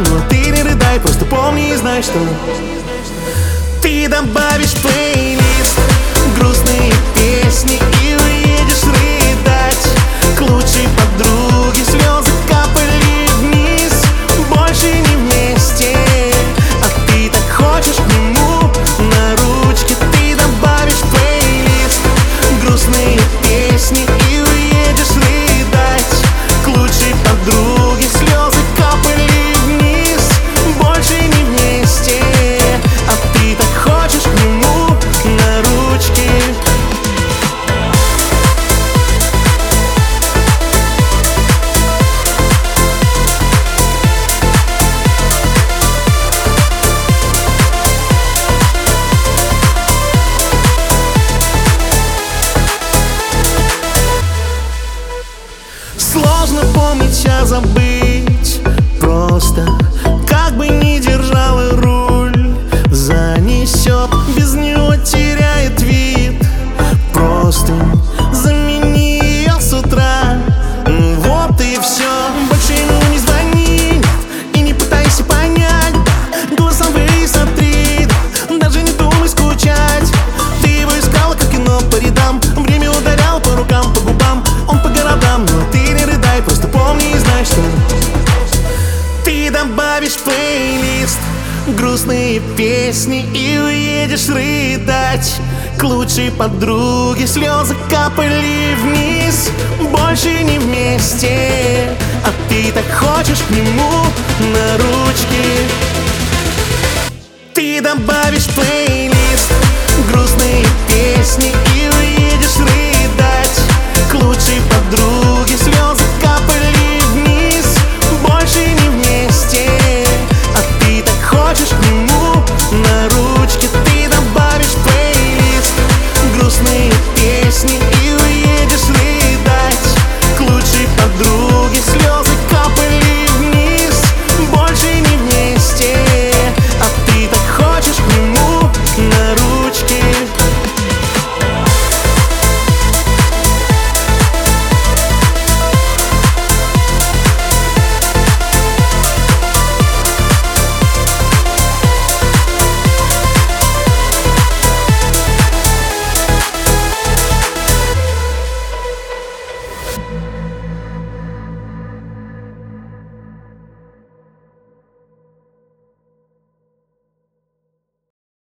города, но ты не рыдай, просто помни и знай, что ты добавишь в плейлист грустные песни и уедешь рыдать к лучшей подруге. Слезы капали вниз, больше не вместе, а ты так хочешь к нему на ручке. Ты добавишь в плейлист грустные песни и уедешь рыдать к лучшей подруге. Слезы капали вниз, больше не вместе, а ты так хочешь к нему на ручке. Сложно помнить, а забыть просто. Как бы ни держала руль, занесет, без него теряет вид. Просто замени ее с утра. Вот и все, больше ему не звони и не пытайся понять. Голосовые смотри, даже не думай скучать. Ты его искала, как кино по рядам, время ударял по рукам, по губам, он по городам, но ты не рыдай, просто помни и знай, что ты добавишь в плейлист грустные песни и уедешь рыдать к лучшей подруге. Слезы капали вниз, больше не вместе, а ты так хочешь к нему на ручке. Ты добавишь в плейлист